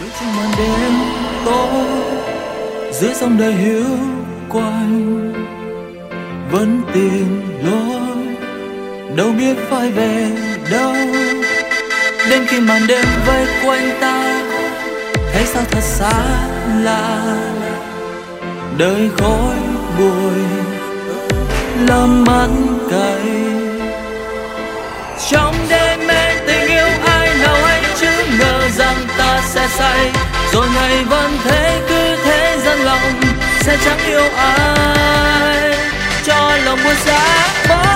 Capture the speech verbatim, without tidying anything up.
bước trên màn đêm tối giữa dòng đời hiu quạnh, vẫn tìm lối đâu biết phải về đâu. Đến khi màn đêm vây quanh ta thấy sao thật xa lạ, đời khói bụi lâm mắt cay. Trong đêm mê tình yêu ai nào hay chứ ngờ rằng ta sẽ say, rồi ngày vẫn thế cứ thế dần lòng sẽ chẳng yêu ai, cho lòng buồn xa.